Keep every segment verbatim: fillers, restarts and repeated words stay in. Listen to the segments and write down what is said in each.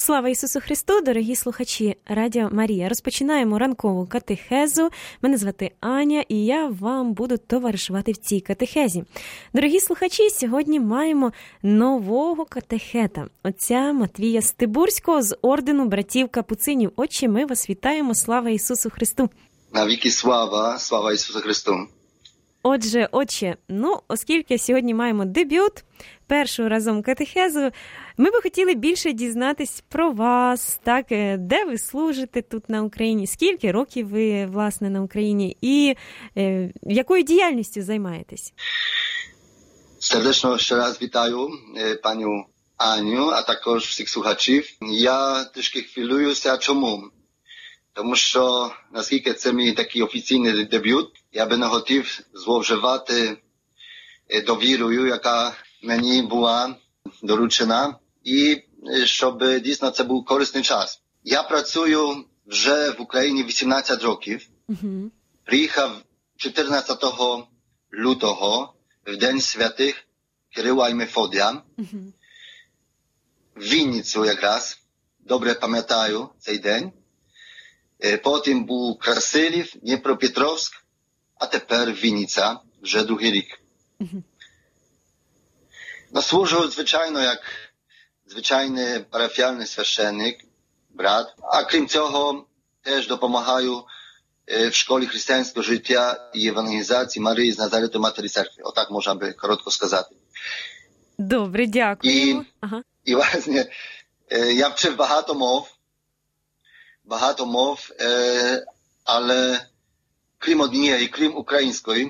Слава Ісусу Христу, дорогі слухачі Радіо Марія. Розпочинаємо ранкову катехезу. Мене звати Аня, і я вам буду товаришувати в цій катехезі. Дорогі слухачі, сьогодні маємо нового катехета, отця Матвія Стибурського з ордену братів Капуцинів. Отче, ми вас вітаємо. Слава Ісусу Христу. Навіки слава, слава Ісусу Христу. Отже, отче, ну, оскільки сьогодні маємо дебют, першу разом катехезу, ми би хотіли більше дізнатись про вас, так, де ви служите тут на Україні, скільки років ви, власне, на Україні і е, якою діяльністю займаєтесь? Сердечно ще раз вітаю паню Аню, а також всіх слухачів. Я трішки хвилююся, чому? Тому що, наскільки це мій такий офіційний дебют, я би не хотів зловживати довірою, яка мені була доручена, і щоб дійсно це був корисний час. Я працюю вже в Україні вісімнадцять років. Uh-huh. Приїхав чотирнадцятого лютого, в День святих Кирила і Мефодія. Uh-huh. В Вінницю якраз, добре пам'ятаю цей день. Потім був Красилів, Дніпропетровськ, а тепер Вінниця, вже другий рік. Uh-huh. Ну, служу, звичайно, як звичайний парафіальний священник, брат. А крім цього, теж допомагаю в школі християнського життя і евангелізації Марії з Назарету Матері Церкви. Отак можна би коротко сказати. Добре, дякую. І, ага. і власне, я вчив багато мов, багато мов, але крім однієї, крім української,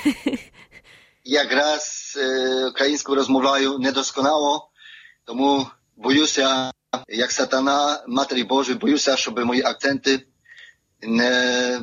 якраз е, українською розмовляю недосконало, тому боюся, як сатана, Матері Божої, боюся, щоб мої акценти не е,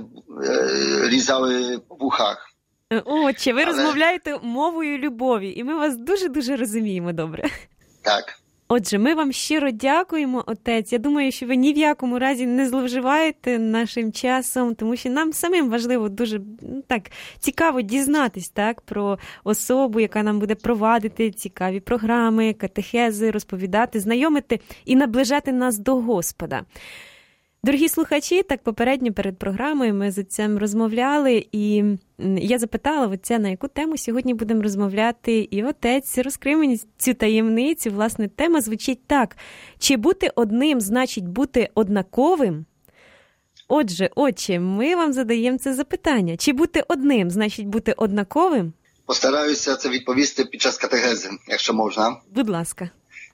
різали в вухах. Отче, ви Але... розмовляєте мовою любові, і ми вас дуже-дуже розуміємо добре. Так. Отже, ми вам щиро дякуємо, отець. Я думаю, що ви ні в якому разі не зловживаєте нашим часом, тому що нам самим важливо дуже ну, так цікаво дізнатись так, про особу, яка нам буде провадити цікаві програми, катехези, розповідати, знайомити і наближати нас до Господа. Дорогі слухачі, так попередньо перед програмою ми з отцем розмовляли, і я запитала отця, на яку тему сьогодні будемо розмовляти, і отець розкрив мені цю таємницю. Власне, тема звучить так: чи бути одним значить бути однаковим? Отже, отче, ми вам задаємо це запитання. Чи бути одним значить бути однаковим? Постараюся це відповісти під час катехези, якщо можна. Будь ласка.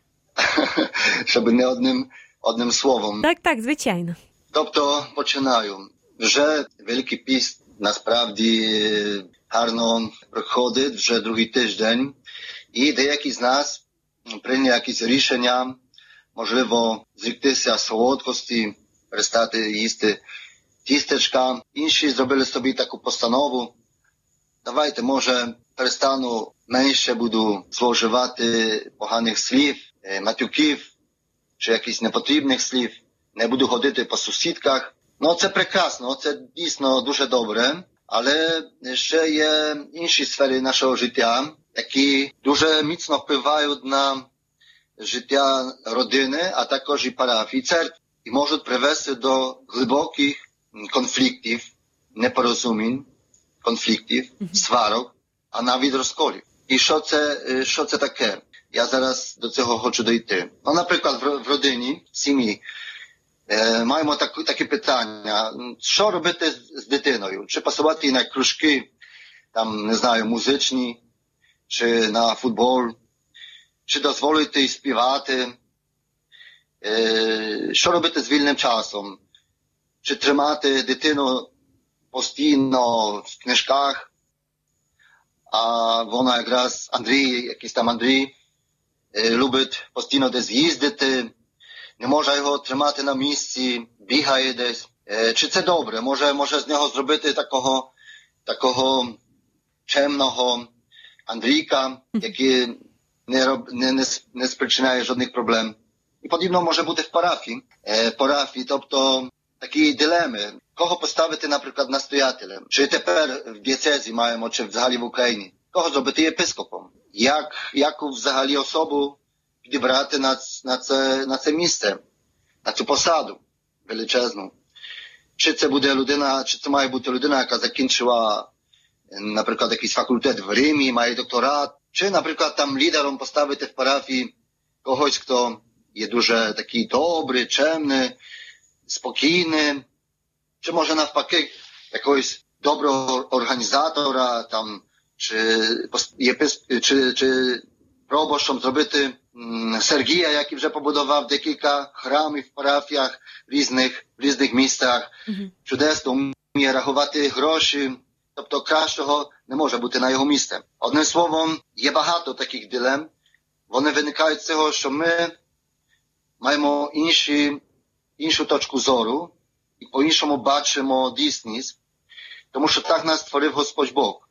Щоб не одним... Одним словом. Так, так, звичайно. Тобто, починаю. Вже Великий піст, насправді, гарно проходить, вже другий тиждень. І деякі з нас прийняли якісь рішення, можливо, зріктися солодкості, перестати їсти тістечка. Інші зробили собі таку постанову. Давайте, може, перестану, менше буду зловживати поганих слів, матюків, чи якихось непотрібних слів, не буду ходити по сусідках. Ну, це прекрасно, це дійсно дуже добре, але ще є інші сфери нашого життя, які дуже міцно впливають на життя родини, а також і парафії, церкви, і можуть привести до глибоких конфліктів, непорозумінь, конфліктів, сварок, а навіть розколів. І що це, що це таке? Я зараз до цього хочу дійти. Ну, наприклад, в, в родині, в сім'ї, е, маємо так, такі питання. Що робити з, з дитиною? Чи посилати її на кружки, там, не знаю, музичні, чи на футбол, чи дозволити їй співати? Е, що робити з вільним часом? Чи тримати дитину постійно в книжках, а вона якраз, Андрій, якийсь там Андрій, любить постійно десь їздити, не може його тримати на місці, бігає десь. Чи це добре? Може, може з нього зробити такого, такого чемного Андрійка, який не, роб, не, не, не спричиняє жодних проблем. І подібно може бути в парафії. Е, парафії, тобто такі дилеми. Кого поставити, наприклад, настоятелем? Чи тепер в дієцезі маємо, чи взагалі в Україні? Кого зробити єпископом? Як, яку взагалі особу підібрати на, на, це, на це місце? на цю посаду величезну. Чи це буде людина, чи це має бути людина, яка закінчила, наприклад, якийсь факультет в Римі, має докторат, чи, наприклад, там лідером поставити в парафії когось, хто є дуже такий добрий, чемний, спокійний, чи може навпаки якогось доброго організатора, там, чи, чи, чи пробощом зробити Сергія, який вже побудував декілька храмів в парафіях в різних, в різних містах, mm-hmm. чудесно вміє рахувати гроші, тобто кращого не може бути на його місці. Одним словом, є багато таких дилем. Вони виникають з того, що ми маємо інші, іншу точку зору і по-іншому бачимо дійсність, тому що так нас створив Господь Бог.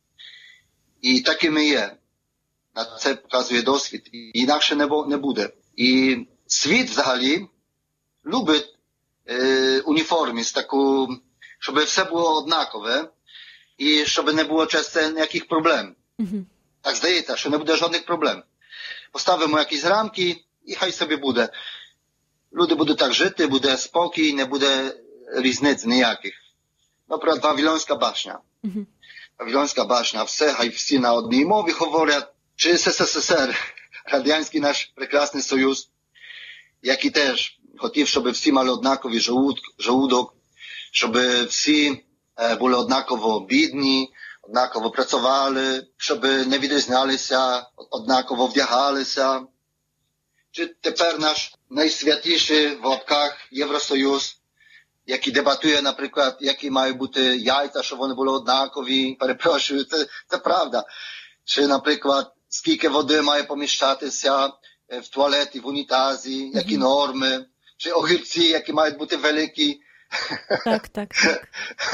І такими є. На це показує досвід. І інакше не буде. І світ взагалі любить е, уніформість таку, щоб все було однакове і щоб не було через це ніяких проблем. Mm-hmm. Так здається, що не буде жодних проблем. Поставимо якісь рамки і хай собі буде. Люди будуть так жити, буде спокій, не буде різниць ніяких. Наприклад, Вавилонська башня. Mm-hmm. Вавилонська башня, все, хай всі на одній мові говорять. Чи СССР, Радянський наш прекрасний Союз, який теж хотів, щоб всі мали однаковий жолудок, щоб всі були однаково бідні, однаково працювали, щоб не відрізнялися, однаково вдягалися. Чи тепер наш найсвятіший в лапках Євросоюз, який дебатує, наприклад, які мають бути яйця, щоб вони були однакові, перепрошую, це, це правда. Чи, наприклад, скільки води має поміщатися в туалеті, в унітазі, які норми, чи огірці, які мають бути великі. Так, так, так.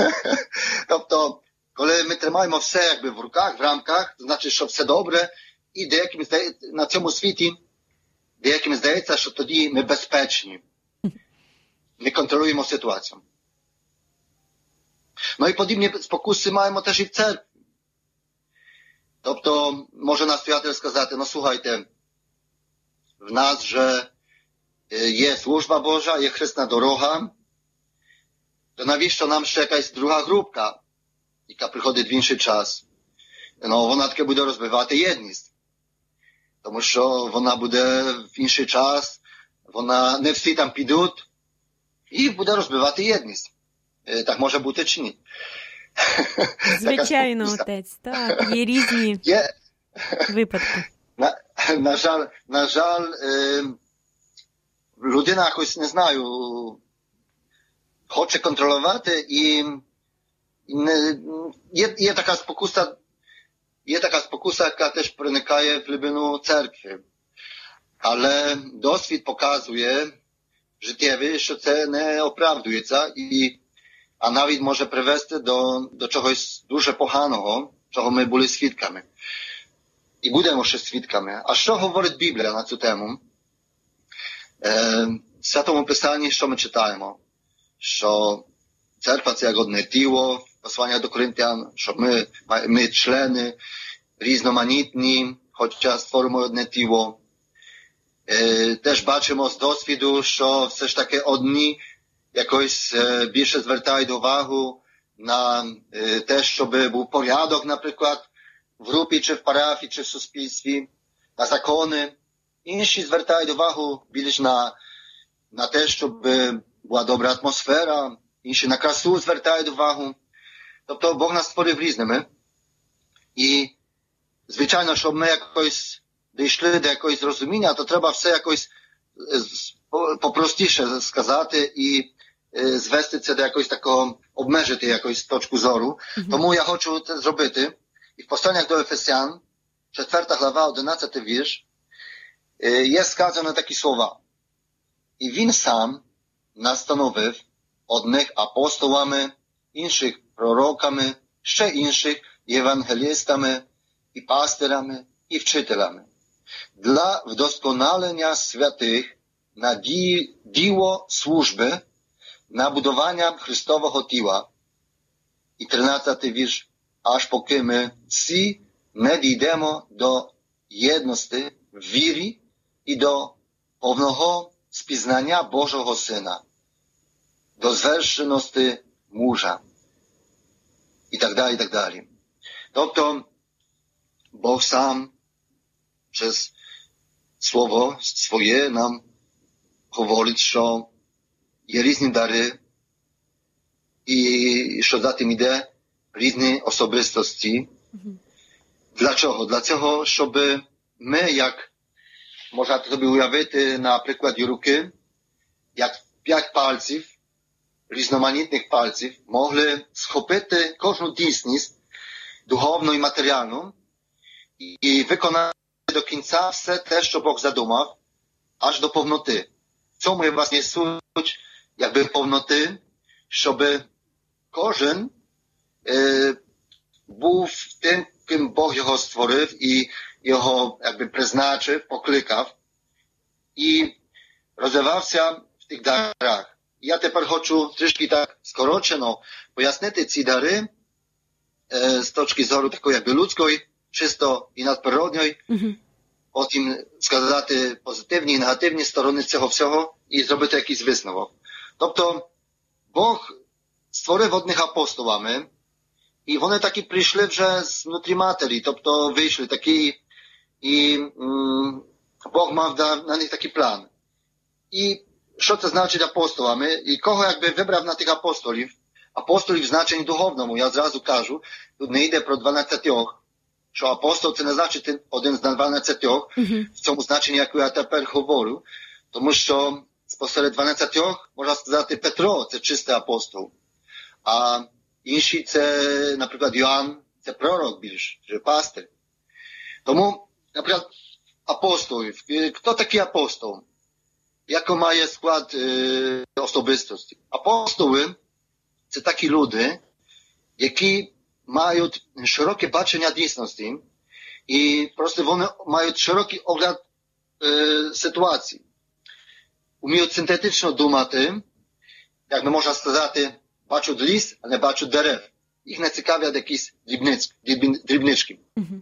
Тобто, коли ми тримаємо все якби в руках, в рамках, то значить, що все добре, і деяким здається, на цьому світі, деяким здається, що тоді ми безпечні. Ми контролюємо ситуацію. Ну і подібні спокуси маємо теж і в церкві. Тобто, може настоятель сказати, ну слухайте, в нас же є служба Божа, є хресна дорога, то навіщо нам ще якась друга групка, яка приходить в інший час? Ну, вона таки буде розбивати єдність. Тому що вона буде в інший час, вона, не всі там підуть, і буде розбивати єдність. Так може бути чи ні? Звичайно, отець, так, є різні є... випадки. На, на жаль, на жаль е, людина якось, не знаю, хоче контролювати і, і не, є, є така спокуса, є така спокуса, яка теж проникає в глибину церкви. Але досвід показує життєвий, що це не оправдується і а навіть може привести до, до чогось дуже поганого, чого ми були свідками. І будемо ще свідками. А що говорить Біблія на цю тему? Е, в Святому Писанні, що ми читаємо? Що церква – це як одне тіло, послання до Коринтян, що ми, ми члени різноманітні, хоча створимо одне тіло. Е, теж бачимо з досвіду, що все ж таки одні якось е, більше звертають увагу на е, те, щоб був порядок, наприклад, в групі, чи в парафії, чи в суспільстві, на закони. Інші звертають увагу більш на, на те, щоб була добра атмосфера, інші на красу звертають увагу. Тобто Бог нас створив різними. І, звичайно, щоб ми якось дійшли до якогось розуміння, то треба все якось попростіше сказати і звести це до якогось такого, обмежити якусь точку зору. Mm-hmm. Тому я хочу це зробити. І в посланнях до Ефесян, четверта глава, одинадцятий вірш, є сказано такі слова. І він сам настановив одних апостолами, інших пророками, ще інших євангелістами, і пастирами, і вчителями. Для вдосконалення святих на ді... діло служби, на будування Христового тіла. І тринадцятий вірш. Аж поки ми всі не дійдемо до єдності в вірі і до повного спізнання Божого Сина, до звершеності мужа. І так далі, і так далі. Тобто, Бог сам через Слово своє нам говорить, що є різні дари, і що за тим йде різні особистості. Mm-hmm. Для чого? Для цього, щоб ми, як можете собі уявити на прикладі руки, як п'ять пальців, різноманітних пальців, могли схопити кожну дійсність духовну і матеріальну і виконати до кінця все те, що Бог задумав, аж до повноти. В цьому є власне суть, якби повноти, щоб кожен е, був тим, ким Бог його створив і його якби призначив, покликав і розвивався в тих дарах. Я тепер хочу трішки так скорочено пояснити ці дари е, з точки зору такої якби людської, чисто і надприродної, mm-hmm. потім сказати позитивні і негативні сторони цього всього і зробити якийсь висновок. Тобто Бог створив одних апостолами, і вони таки прийшли вже з внутрі матері, тобто вийшли такі, і м, Бог мав на, на них такий план. І що це значить апостолами? І кого якби вибрав на тих апостолів? Апостолів в значенні духовному, я зразу кажу, тут не йде про дванадцятьох, що апостол це не значить один з дванадцятьох, mm-hmm. в цьому значенні, як я тепер говорю, тому що спосеред дванадцятьох, можна сказати, Петро – це чистий апостол, а інші – це, наприклад, Йоанн, це пророк більш, чи пастир. Тому, наприклад, апостолів. Хто такий апостол? Який має склад е, особистості? Апостоли – це такі люди, які мають широке бачення дійсності і просто вони мають широкий огляд е, ситуації. Уміють синтетично думати, як не можна сказати, бачать ліс, а не бачать дерев. Їх не цікавлять якісь дрібниць, дрібнички. Mm-hmm.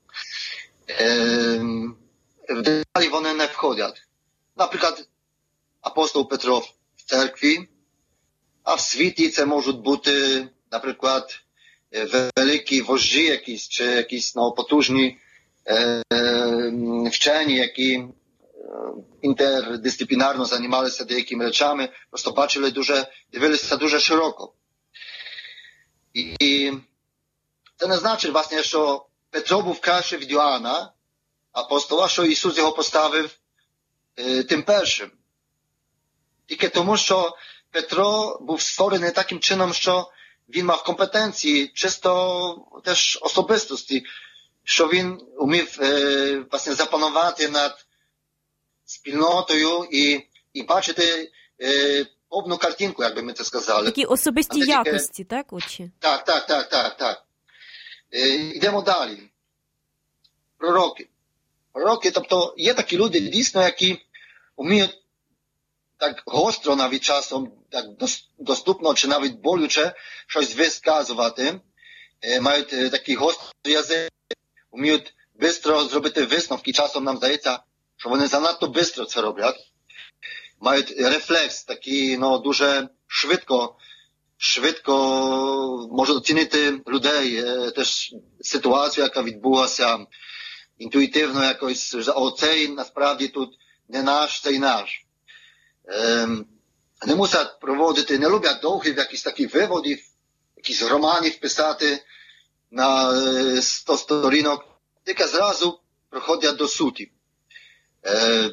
Е, в деталі вони не входять. Наприклад, апостол Петро в церкві, а в світі це можуть бути, наприклад, великі вожді якісь, чи якісь ну, потужні е, е, вчені, які е, інтердисциплінарно займалися деякими речами, просто бачили дуже, дивилися дуже широко. І, і це не значить, власне, що Петро був краще від Йоанна, апостола, що Ісус його поставив е, тим першим. Тільки тому, що Петро був створений таким чином, що він мав компетенції, чисто теж особистості, що він умів е, власне запанувати над спільнотою і, і бачити е, повну картинку, як би ми це сказали. Такі особисті тільки... якості, так, отче? Так, так, так, так, так. Е, йдемо далі. Пророки. Пророки, тобто є такі люди, дійсно, які вміють так гостро навіть часом, так доступно чи навіть болюче щось висказувати, е, мають е, такий гострий язик, вміють швидко зробити висновки, часом нам здається, що вони занадто швидко це роблять. Мають рефлекс такий, ну, дуже швидко, швидко можуть оцінити людей, е, теж ситуацію, яка відбулася, інтуїтивно якось, оцей насправді тут не наш, цей наш. Ем, не мусять проводити, не люблять довгих якісь таких виводів, якісь романів писати на е, сто сторінок, тільки зразу проходять до суті. Е,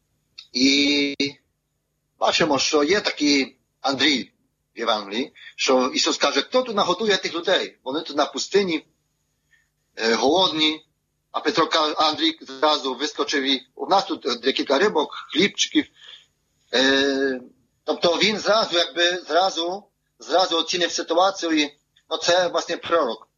і бачимо, що є такий Андрій в Євангелії, що Ісус каже, хто тут наготує тих людей? Вони тут на пустині, е, голодні, а Петро каже, Андрій зразу вискочив і у нас тут декілька рибок, хлібчиків. Е, тобто він зразу, якби, зразу, зразу оцінив ситуацію і, ну, це, власне, пророк.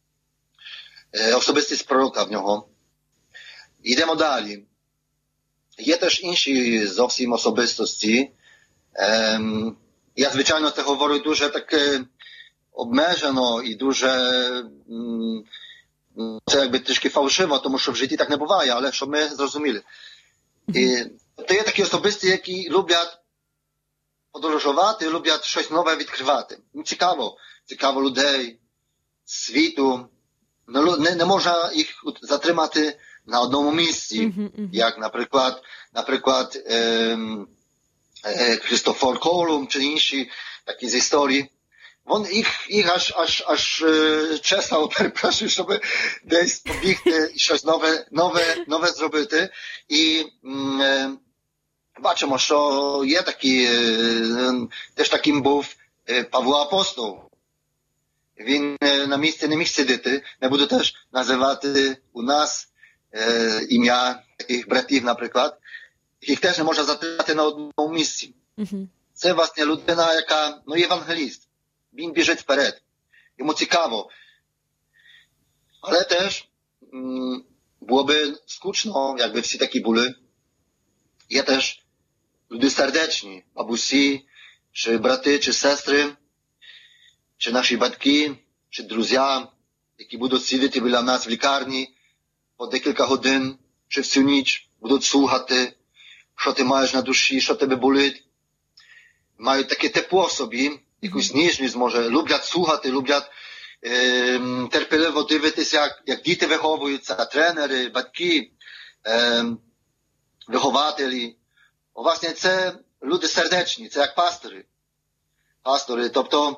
Е, особистість пророка в нього. Йдемо далі. Є теж інші зовсім особистості. Е, я, звичайно, це говорю дуже так обмежено і дуже, м, це якби трішки фальшиво, тому що в житті так не буває, але щоб ми зрозуміли. І To є такі особисті, які люблять подорожувати, люблять щось нове відкривати. Їм цікаво, цікаво людей, світу. Не, не можна їх затримати на одному місці, mm-hmm, mm-hmm. як, наприклад, наприклад е, е, Христофор Колумб чи інші такі з історії. Вон їх, їх аж, аж, аж е, чесав, перепрошую, щоб десь побігти і щось нове, нове, нове зробити. І е, бачимо, що є такі, е, теж таким був е, Павло Апостол. Він е, на місці не міг сидіти. Не буду теж називати у нас е, ім'я таких братів, наприклад, яких теж не можна затримати на одному місці. Mm-hmm. Це, власне, людина, яка, ну, євангеліст. Він біжить вперед. Йому цікаво. Але теж м, було би скучно, якби всі такі були. Є теж люди сердечні, бабусі, чи брати, чи сестри, чи наші батьки, чи друзі, які будуть сидіти біля нас в лікарні по декілька годин, чи всю ніч, будуть слухати, що ти маєш на душі, що тебе болить. Мають таке тепло в собі, якусь ніжність, може, люблять слухати, люблять е, терпеливо дивитися, як, як діти виховуються, тренери, батьки, е, вихователі. О, власне, це люди сердечні, це як пастори. Пастори, тобто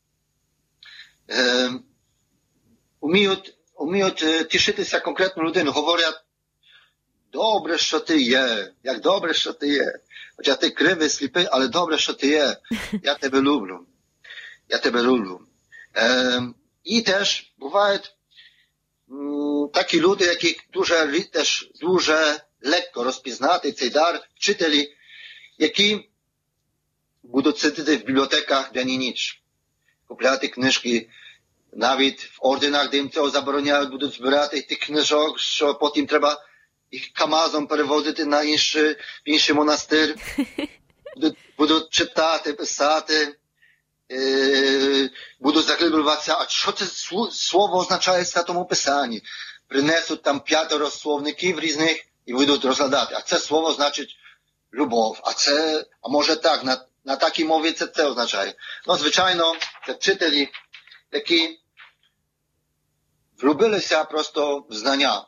е, вміють, вміють тішитися конкретну людину, говорять, добре, що ти є, як добре, що ти є. Хоча ти кривий, сліпий, але добре, що ти є. Я тебе люблю. Я тебе люблю. Е, і теж бувають м, такі люди, які дуже, теж, дуже легко розпізнати цей дар, вчителі, які будуть сидіти в бібліотеках день і ніч, купляти книжки, навіть в орденах, де їм цього забороняють, будуть збирати тих книжок, що потім треба їх камазом перевозити на інший, інший монастир, будуть, будуть читати, писати, е, будуть заглиблюватися, а що це слово означає в Святому Писанні. Принесуть там п'ятеро словників різних і будуть розглядати. А це слово значить любов. А це, а може так, на, на такій мові це це означає. Ну, звичайно, це вчителі, які влюбилися просто в знання.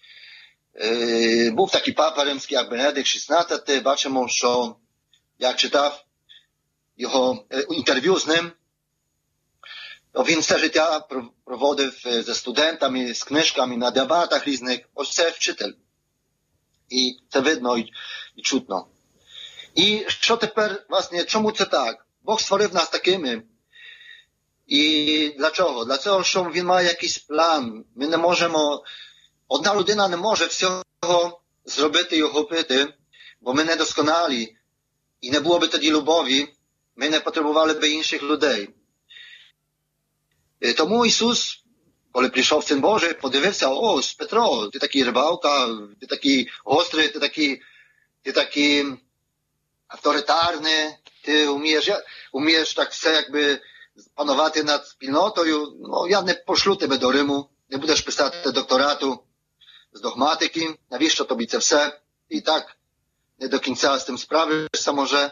Е, був такий папа римський, як Бенедикт шістнадцятий, бачимо, що як читав його е, інтерв'ю з ним, то він все життя проводив зі студентами, з книжками на дебатах різних. Ось це вчитель. І це видно і, і чутно. І що тепер, власне, чому це так? Бог створив нас такими. І для чого? Для того, що він має якийсь план. Ми не можемо... Одна людина не може всього зробити і охопити, бо ми недосконалі. І не було би тоді любові, ми не потребували би інших людей. І тому Ісус, коли прийшов Син Божий, подивився, о, Петро, ти такий рибалка, ти такий гострий, ти такий, ти такий авторитарний, ти вмієш, вмієш так все якби панувати над спільнотою. Ну, я не пошлю тебе до Риму, не будеш писати докторату з догматики, навіщо тобі це все? І так, не до кінця з тим справишся, може.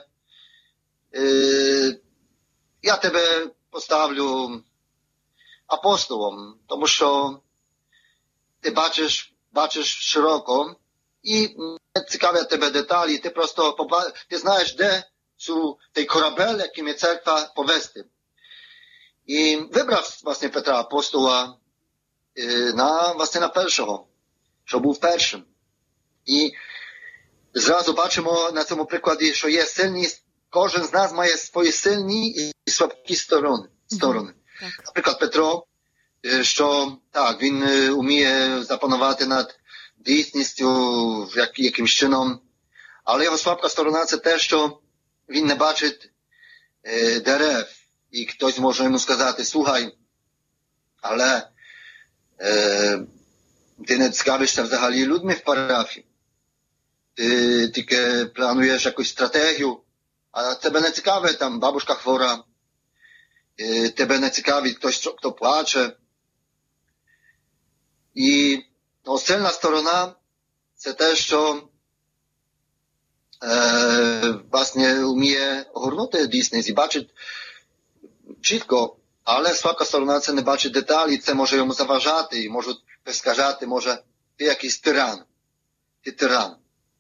Е, я тебе поставлю апостолом, тому що ти бачиш, бачиш широко і не цікавлять тебе деталі, ти просто поба... ти знаєш, де цю, той корабель, яким є церква, повести. І вибрав, власне, Петра апостола е, на, власне, на першого, що був першим. І зразу бачимо на цьому прикладі, що є сильні, кожен з нас має свої сильні і слабкі сторони. сторони. Mm-hmm. Наприклад, Петро, що так, він вміє запанувати над дійсністю як, якимсь чином, але його слабка сторона – це те, що він не бачить е, дерев. І хтось може йому сказати, слухай, але е, ти не цікавишся взагалі людьми в парафії. Ти тільки плануєш якусь стратегію, а тебе не цікавить там бабушка хвора, е, тебе не цікавить хтось, хто плаче. І ну, сильна сторона – це те, що е, власне вміє огорнути дійсність і бачить чітко, але слабка сторона це не бачить деталі, це може йому заважати і можуть сказати, може, ти якийсь тиран, ти тиран.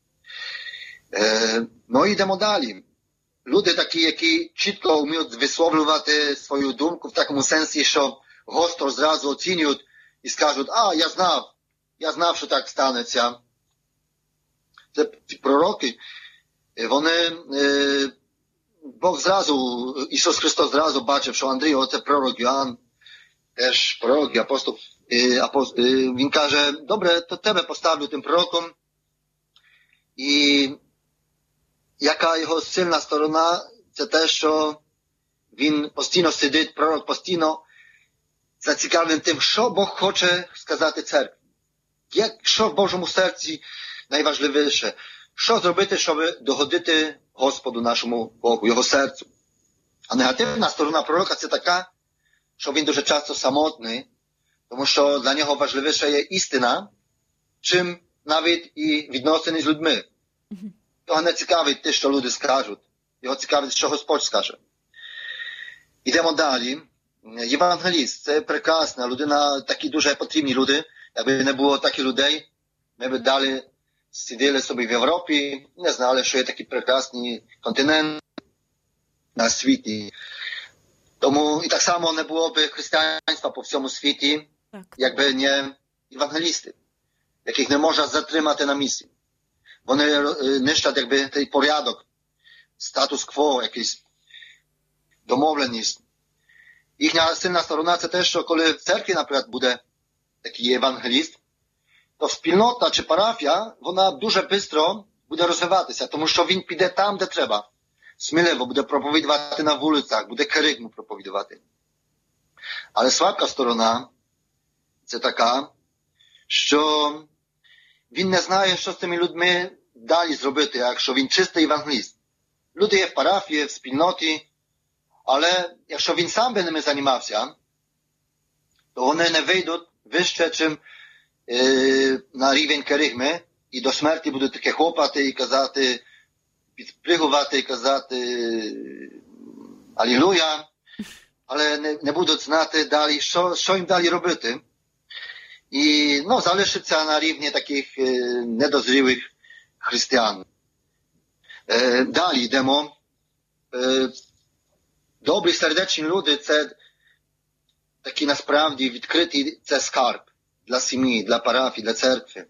Е, ну і йдемо далі. Люди такі, які чітко вміють висловлювати свою думку в такому сенсі, що гостро зразу оцінюють і скажуть, а, я знав, я знав, що так станеться. Це пророки, вони, е, Бог зразу, Ісус Христос зразу бачив, що Андрій, оце пророк Йоанн, теж пророк і апостол, е, апостол е, він каже, добре, то тебе поставлю тим пророком. І яка його сильна сторона, це те, що він постійно сидить, пророк постійно зацікавлений тим, що Бог хоче сказати церкві. Як, що в Божому серці найважливіше? Що зробити, щоб догодити Господу нашому Богу, Його серцю? А негативна сторона пророка це така, що він дуже часто самотний, тому що для нього важливіша є істина, чим навіть і відносини з людьми. Його не цікавить те, що люди скажуть. Його цікавить, що Господь скаже. Йдемо далі. Євангеліст – це прекрасна людина, такі дуже потрібні люди. Якби не було таких людей, ми б далі сиділи собі в Європі, не знали, що є такий прекрасний континент на світі. Тому і так само не було б християнства по всьому світі, так, якби не євангелісти, яких не можна затримати на місці. Вони нищать якби той порядок, статус-кво, якийсь домовленість. Їхня сильна сторона це те, що коли в церкві, наприклад, буде такий євангеліст, то спільнота чи парафія, вона дуже швидко буде розвиватися, тому що він піде там, де треба. Сміливо буде проповідувати на вулицях, буде керигму проповідувати. Але слабка сторона це така, що він не знає, що з цими людьми далі зробити, якщо він чистий євангеліст. Люди є в парафії, в спільноті, але якщо він сам би ними займався, то вони не вийдуть вище, чим е, на рівень керигми, і до смерті будуть таке хлопати і казати, підпригувати і казати Алілуя, але не, не будуть знати далі, що, що їм далі робити. І ну, залишиться на рівні таких е, недозрілих християн. Е, далі йдемо. Е, добрі сердечні люди – це такі насправді відкриті, це скарб для сім'ї, для парафії, для церкви.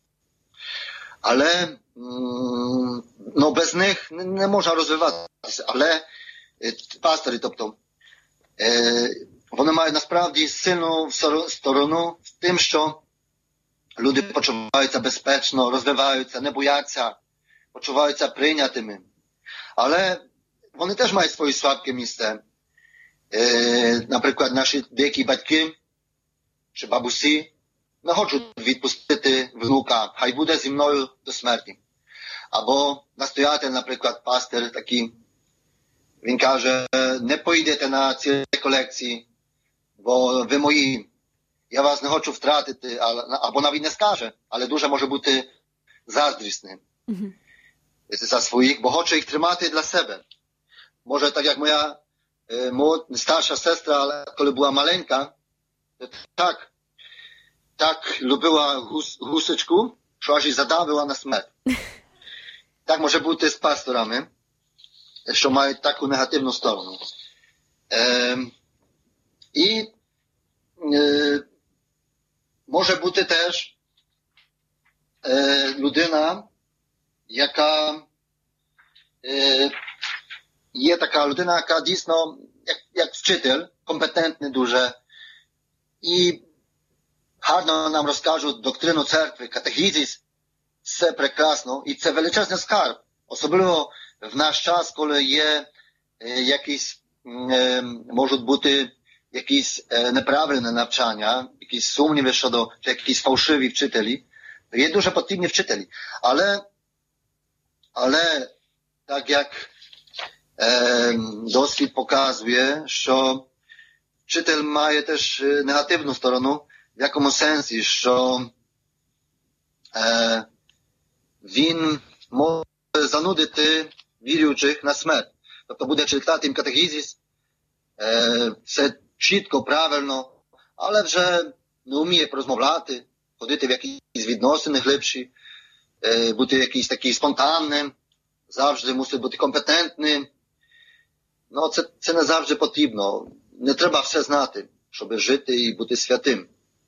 Але м, ну, без них не, не можна розвиватися. Але е, пастори, тобто, е, вони мають насправді сильну сторону в тим, що люди почуваються безпечно, розвиваються, не бояться, почуваються прийнятими. Але вони теж мають своє слабке місце. Е, наприклад, наші деякі батьки чи бабусі не хочуть відпустити внука, хай буде зі мною до смерті. Або настоятель, наприклад, пастир такий, він каже, не поїдете на ці колекції, бо ви мої, я вас не хочу втратити, або навіть не скаже, але дуже може бути заздрісним mm-hmm. за своїх, бо хоче їх тримати для себе. Може, так як моя е, старша сестра, але коли була маленька, так, так любила гус, гусечку, що аж і задавила на смерть. Так може бути з пасторами, що мають таку негативну сторону. Е, і е, може бути теж е, людина, яка е, є така людина, яка дійсно, як, як вчитель, компетентний дуже, і гарно нам розкажуть доктрину церкви, катехізис, все прекрасно, і це величезний скарб. Особливо в наш час, коли є е, якісь, е, можуть бути якісь е, неправильне навчання, якісь сумніви щодо, чи якісь фальшиві вчителі, то є дуже потрібні вчителі. Але, але так як е, досвід показує, що вчитель має теж негативну сторону, в якому сенсі, що е, він може занудити віруючих на смерть. Тобто буде читати їм катехізис, все чітко, правильно, але вже не вміє розмовляти, ходити в якісь відносини глибші, бути якийсь такий спонтанним, завжди мусить бути компетентним. Ну, це, це не завжди потрібно. Не треба все знати, щоб жити і бути святим.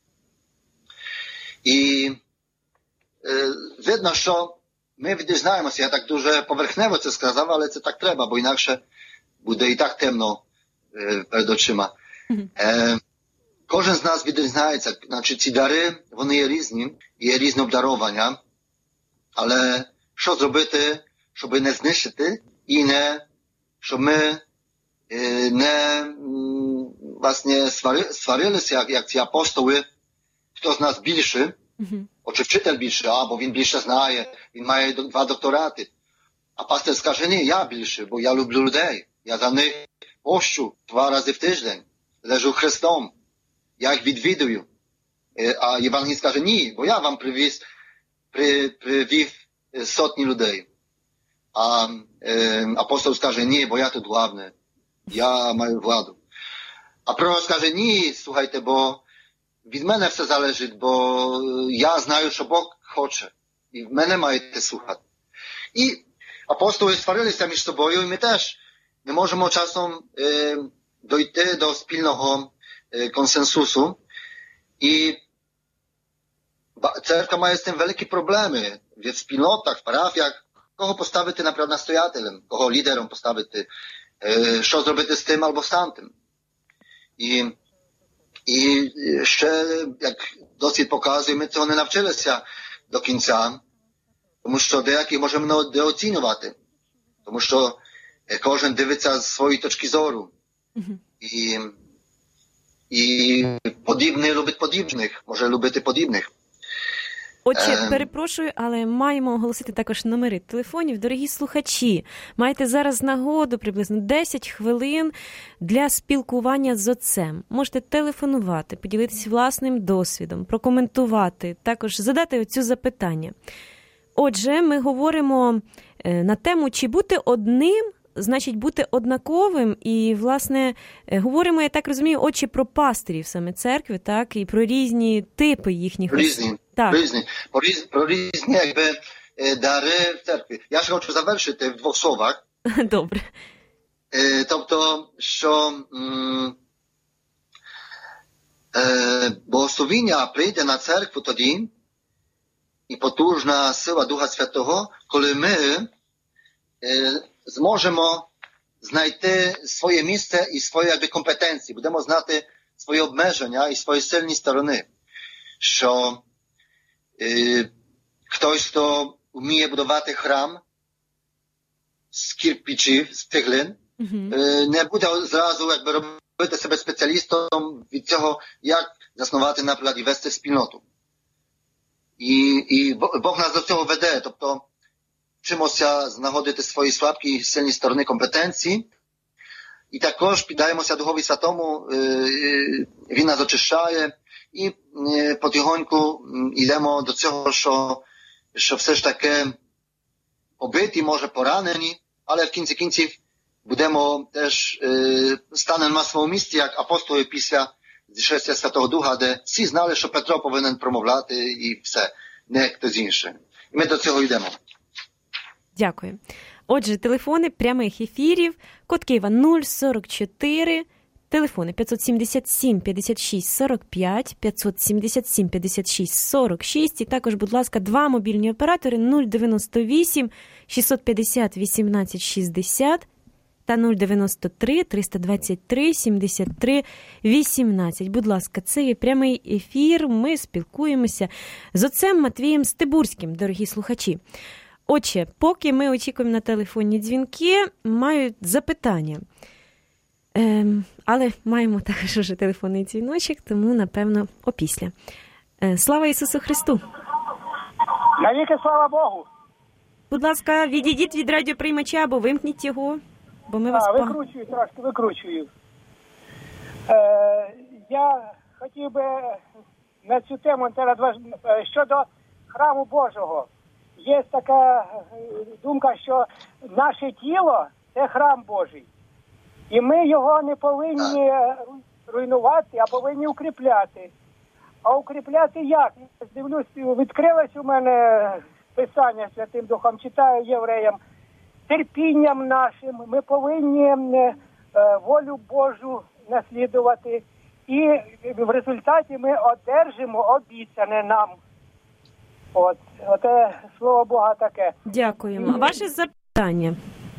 І е, видно, що ми відрізняємося. Я так дуже поверхнево це сказав, але це так треба, бо інакше буде і так темно е, перед очима. Е, кожен з нас відрізняється. Значить, ці дари, вони є різні, є різні обдарування. Але що зробити, щоб не знищити і не, щоб ми е, не м, власне свари, сварилися, як, як ці апостоли, хто з нас більше, mm-hmm. Чи вчитель більше, або він більше знає, він має два докторати. А пастор скаже, ні, я більше, бо я люблю людей. Я за них пощу два рази в тиждень, лежу Христом, я їх відвідую. А євангеліст скаже, ні, бо я вам привіз, при, привів сотні людей. А е, апостол скаже, ні, бо я тут главне, я маю владу. А пророк скаже, ні, слухайте, бо від мене все залежить, бо я знаю, що Бог хоче. І в мене маєте слухати. І апостоли сварилися між собою, і ми теж не можемо часом е, дойти до спільного е, консенсусу. І церква має з тим великі проблеми в спільнотах, в парафіях. Кого поставити, наприклад, настоятелем, кого лідером поставити, е, що зробити з тим або з тамтим. І І ще, як досвід показує, ми цього не навчилися до кінця, тому що деякі можемо недооцінювати, тому що кожен дивиться з своєї точки зору. Mm-hmm. І, і подібний любить подібних, може любити подібних. Отже, перепрошую, але маємо оголосити також номери телефонів. Дорогі слухачі, маєте зараз нагоду приблизно десять хвилин для спілкування з отцем. Можете телефонувати, поділитися власним досвідом, прокоментувати, також задати оцю запитання. Отже, ми говоримо на тему, чи бути одним, значить бути однаковим, і, власне, говоримо, я так розумію, отче, про пастирів саме церкви, так, і про різні типи їхніх. Різні, так. різні, про, різ, про різні, якби, дари в церкві. Я ж хочу завершити в двох словах. Добре. Тобто, що м, е, богословіння прийде на церкву тоді, і потужна сила Духа Святого, коли ми е, зможемо знайти своє місце і свої якби, компетенції. Будемо знати свої обмеження і свої сильні сторони. Що е, хтось, хто вміє будувати храм з кирпичів, з цеглин, mm-hmm. е, не буде зразу якби, робити себе спеціалістом від цього, як заснувати, наприклад, і вести спільноту. І, і Бог нас до цього веде. Тобто, вчимося знаходити свої слабкі і сильні сторони компетенції. І також піддаємося Духові Святому, Він нас очищає. І потихоньку йдемо до цього, що, що все ж таки побиті, може поранені, але в кінці кінців будемо теж, станемо на своєму місці, як апостоли після зішестя Святого Духа, де всі знали, що Петро повинен промовляти і все, не хтось інший. І ми до цього йдемо. Дякую. Отже, телефони прямих ефірів, код Києва нуль сорок чотири, телефони п'ятсот сімдесят сім п'ятдесят шість сорок п'ять, п'ятсот сімдесят сім п'ятдесят шість сорок шість, і також, будь ласка, два мобільні оператори нуль дев'яносто вісім шістсот п'ятдесят вісімнадцять шістдесят та нуль дев'яносто три триста двадцять три сімдесят три вісімнадцять. Будь ласка, це є прямий ефір, ми спілкуємося з отцем Матвієм Стебурським, дорогі слухачі. Отже, поки ми очікуємо на телефонні дзвінки, маю запитання. Ем, але маємо також уже телефонний дзвіночок, тому, напевно, опісля. Е, слава Ісусу Христу! Навіки слава Богу! Будь ласка, відійдіть від радіоприймача або вимкніть його, бо ми а, вас... Викручую, трошки викручую. Е, я хотів би на цю тему щодо храму Божого. є така думка, що наше тіло – це храм Божий. І ми його не повинні руйнувати, а повинні укріпляти. А укріпляти як? Дивлюсь, відкрилось у мене Писання Святим Духом, читаю євреям. Терпінням нашим ми повинні е, волю Божу наслідувати. І в результаті ми одержимо обіцяне нам. От, оте слово Бога таке. Дякуємо. Ваше запитання?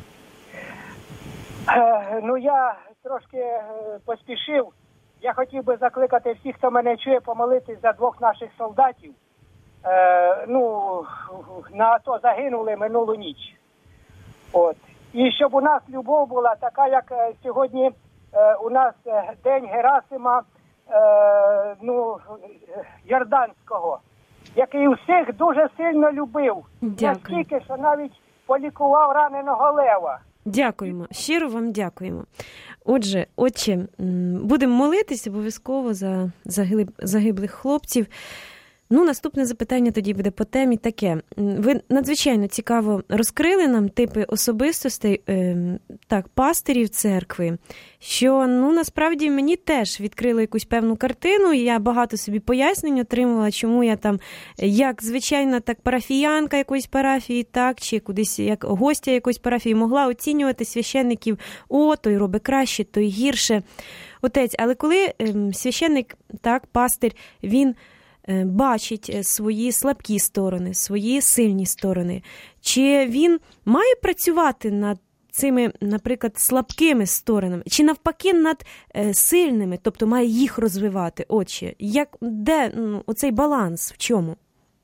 Е, ну, я трошки е, поспішив. Я хотів би закликати всіх, хто мене чує, помолитись за двох наших солдатів. Е, ну, на АТО загинули минулу ніч. От. І щоб у нас любов була така, як е, сьогодні е, у нас е, День Герасима е, ну, Йорданського, який всіх дуже сильно любив. Дякую. Настільки, що навіть полікував раненого лева. Дякуємо. Щиро вам дякуємо. Отже, отче, будемо молитися обов'язково за загиблих хлопців. Ну, наступне запитання тоді буде по темі таке. Ви надзвичайно цікаво розкрили нам типи особистостей, е, так, пастирів церкви, що, ну, насправді мені теж відкрило якусь певну картину, і я багато собі пояснень отримала, чому я там, як звичайна так парафіянка якоїсь парафії, так, чи кудись як гостя якоїсь парафії, могла оцінювати священників, о, той робить краще, той гірше. Отець, але коли е, священник, так, пастир, він бачить свої слабкі сторони, свої сильні сторони. Чи він має працювати над цими, наприклад, слабкими сторонами, чи навпаки над сильними, тобто має їх розвивати, отче? Як, де ну, оцей баланс, в чому?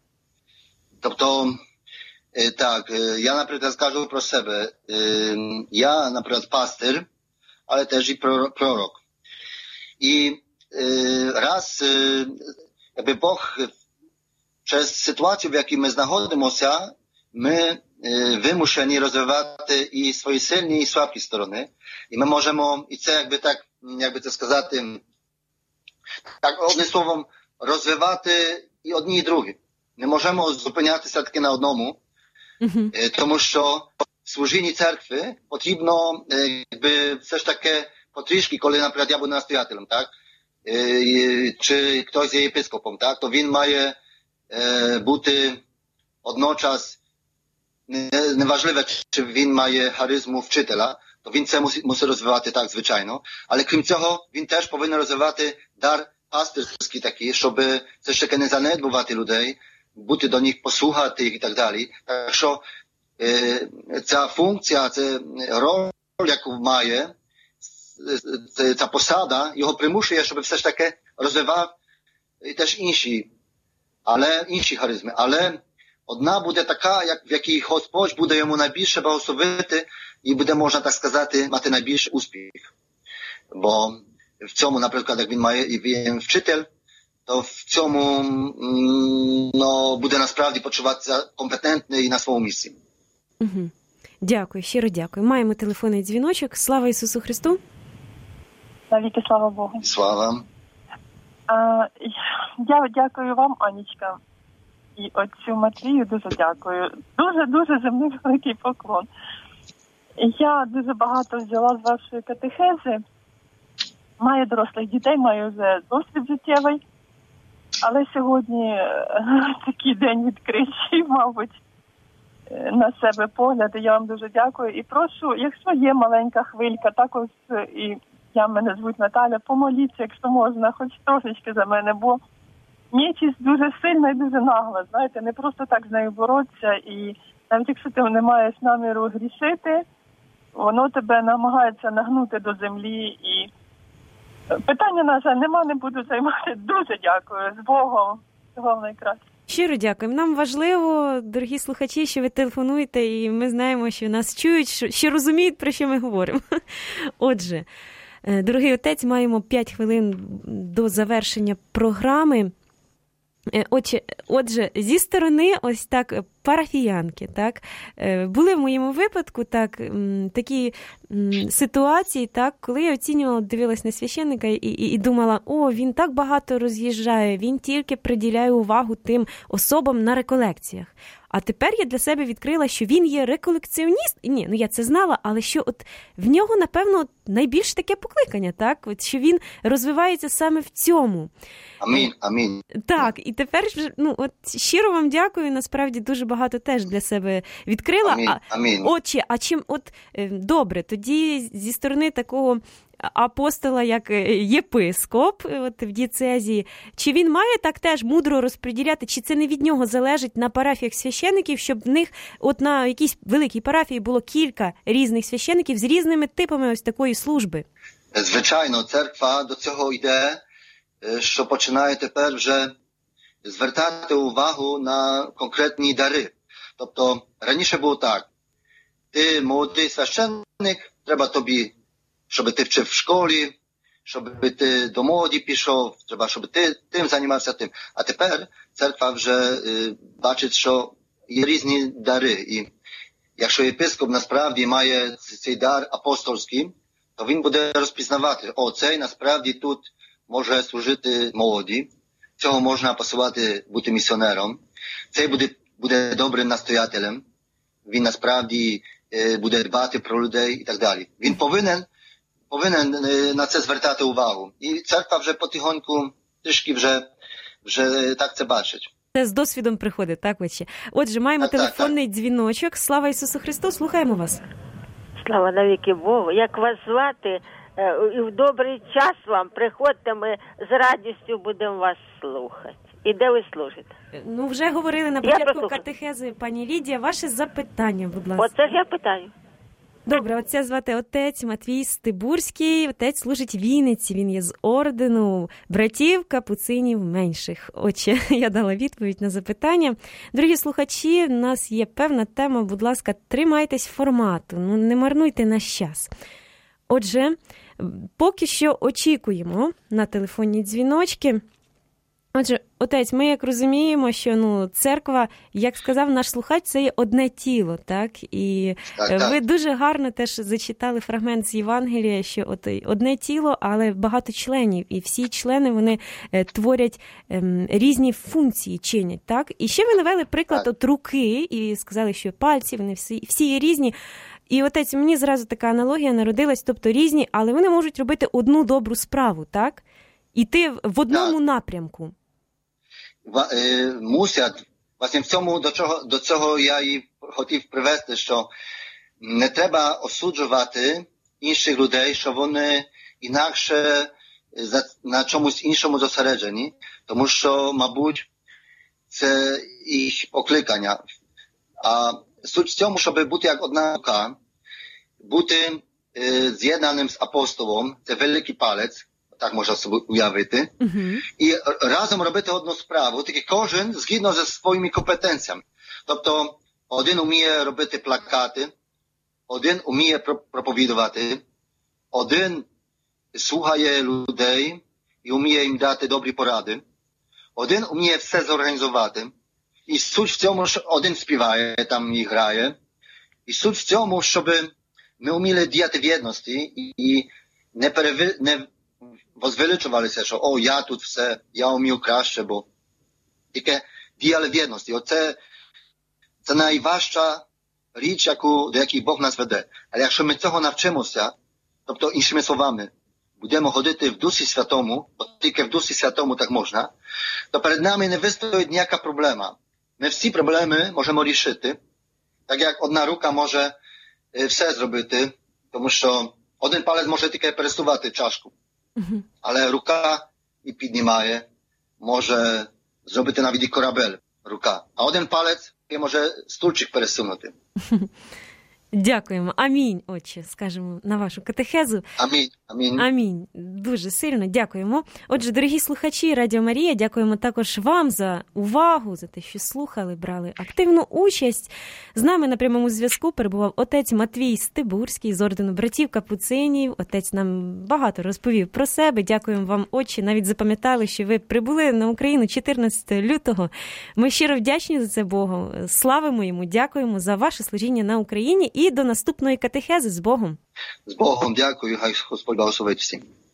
Тобто, так, я, наприклад, скажу про себе. Я, наприклад, пастир, але теж і пророк. І раз якби Бог через ситуацію, в якій ми знаходимося, ми е, вимушені розвивати і свої сильні, і слабкі сторони. І ми можемо, і це, якби так, якби це сказати, так, одним словом, розвивати і одні, і другі. Не можемо зупинятися таки на одному, mm-hmm. е, тому що в служінні церкви потрібно, е, якби, все ж таки потрішки, коли, наприклад, я буду настоятелем, так? Чи хтось є єпископом, так, то він має е, бути одночас, неважливе, чи він має харизму вчителя, то він це мусить, мусить розвивати, так, звичайно. Але крім цього, він теж повинен розвивати дар пастирський такий, щоб все ж таки не занедбувати людей, бути до них, послухати їх і так далі. Так що е, ця функція, ця роль, яку має, ця посада його примушує, щоб все ж таки розвивав і теж інші, але інші харизми. Але одна буде така, як, в якій Господь буде йому найбільше благословити і буде, можна так сказати, мати найбільший успіх. Бо в цьому, наприклад, як він має і він вчитель, то в цьому ну, буде насправді почуватися компетентний і на своєму місці. Угу. Дякую, щиро дякую. Маємо телефонний дзвіночок. Слава Ісусу Христу! Навіки слава Богу. Слава. А, я дякую вам, Анічка, і отцю Матвію дуже дякую. Дуже-дуже земний великий поклон. Я дуже багато взяла з вашої катехези. Маю дорослих дітей, маю вже досвід життєвий. Але сьогодні такий день відкриттів, мабуть, на себе погляд. Я вам дуже дякую. І прошу, якщо є маленька хвилька, також і я мене звуть Наталя, помоліться, якщо можна, хоч трошечки за мене, бо нечість дуже сильна і дуже нагла, знаєте, не просто так з нею боротися, і навіть якщо ти не маєш наміру грішити, воно тебе намагається нагнути до землі, і питання, на жаль, нема, не буду займати. Дуже дякую, з Богом, всього найкраще. Щиро дякуємо. Нам важливо, дорогі слухачі, що ви телефонуєте, і ми знаємо, що нас чують, що, що розуміють, про що ми говоримо. Отже, дорогий отець, маємо п'ять хвилин до завершення програми. Отже, отже, зі сторони ось так парафіянки, так? Були в моєму випадку так, такі ситуації, так, коли я оцінювала, дивилась на священника і, і, і думала, о, він так багато роз'їжджає, він тільки приділяє увагу тим особам на реколекціях. А тепер я для себе відкрила, що він є реколекціоніст. Ні, ну я це знала, але що от в нього, напевно, найбільш таке покликання, так? От що він розвивається саме в цьому. Амінь, амінь. Так, і тепер, ну, от щиро вам дякую, насправді дуже багато теж для себе відкрила. Амінь, амінь. Отче, а чим, от, добре, тоді зі сторони такого апостола, як єпископ от, в дієцезії, чи він має так теж мудро розподіляти, чи це не від нього залежить на парафіях священиків, щоб в них от на якійсь великій парафії було кілька різних священиків з різними типами ось такої служби? Звичайно, церква до цього йде, що починає тепер вже звертати увагу на конкретні дари. Тобто, раніше було так, ти молодий священник, треба тобі, щоб ти вчив в школі, щоб ти до молоді пішов, треба, щоб ти тим займався тим. А тепер церква вже е, бачить, що є різні дари. І якщо єпископ насправді має цей дар апостольський, то він буде розпізнавати, о, цей насправді тут може служити молоді, цього можна посилати бути місіонером, цей буде, буде добрим настоятелем, він насправді е, буде дбати про людей і так далі. Він повинен повинен на це звертати увагу. І церква вже потихоньку трішки вже, вже так це бачить. Це з досвідом приходить, так, отче? Отже, маємо так, телефонний так, так. дзвіночок. Слава Ісусу Христу, слухаємо вас. Слава навіки Богу. Як вас звати? І в добрий час вам приходьте, ми з радістю будемо вас слухати. І де ви служите? Ну, вже говорили на початку катехези, пані Лідія. Ваше запитання, будь ласка. Оце ж я питаю. Добре, отця звати отець Матвій Стибурський, отець служить в Вінниці, він є з ордену братів капуцинів менших. Отче, я дала відповідь на запитання. Дорогі слухачі, в нас є певна тема, будь ласка, тримайтесь формату, ну не марнуйте наш час. Отже, поки що очікуємо на телефонні дзвіночки. Отже, отець, ми як розуміємо, що ну церква, як сказав наш слухач, це є одне тіло, так? І так, так. Ви дуже гарно теж зачитали фрагмент з Євангелія, що от одне тіло, але багато членів, і всі члени, вони е, творять е, різні функції, чинять, так? І ще ви навели приклад от руки, і сказали, що пальці, вони всі, всі є різні. І, отець, мені зразу така аналогія народилась, тобто різні, але вони можуть робити одну добру справу, так? Іти в одному так. напрямку. Мусять, власне, в цьому, до чого, до цього я і хотів привести, що не треба осуджувати інших людей, що вони інакше на чомусь іншому зосереджені, тому що, мабуть, це їх покликання. А суть в цьому, щоб бути як одна рука, бути е, з'єднаним з апостолом, це великий палець, так можна собі уявити, uh-huh. і разом робити одну справу, тільки кожен згідно зі своїми компетенціями. Тобто, один вміє робити плакати, один вміє проповідувати, один слухає людей і вміє їм дати добрі поради, один вміє все зорганізувати. І суть в цьому, що один співає, там і грає. І суть в цьому, щоб ми вміли діяти в єдності і, і не, переви, не возвеличувалися, що о, я тут все, я вмію краще, бо тільки діяли в єдності. Оце це найважча річ, яку, до якої Бог нас веде. Але якщо ми цього навчимося, тобто іншими словами, будемо ходити в Дусі Святому, бо тільки в Дусі Святому так можна, то перед нами не вистоїть ніяка проблема. Ми всі проблеми можемо рішити, так як одна рука може все зробити, тому що один палець може тільки пересувати чашку, uh-huh. але рука і піднімає, може зробити навіть і корабель, рука. А один палець може стульчик пересунути. Дякуємо. Амінь, отче, скажемо на вашу катехезу. Амінь. Амінь. Амінь. Дуже сильно дякуємо. Отже, дорогі слухачі Радіо Марія, дякуємо також вам за увагу, за те, що слухали, брали активну участь. З нами на прямому зв'язку перебував отець Матвій Стебурський з ордену братів Капуцинів. Отець нам багато розповів про себе. Дякуємо вам, отче. Навіть запам'ятали, що ви прибули на Україну чотирнадцятого лютого. Ми щиро вдячні за це Богу. Славимо йому, дякуємо за ваше служіння на Україні і до наступної катехези. З Богом. З Богом дякую, хай Господь благословить всім.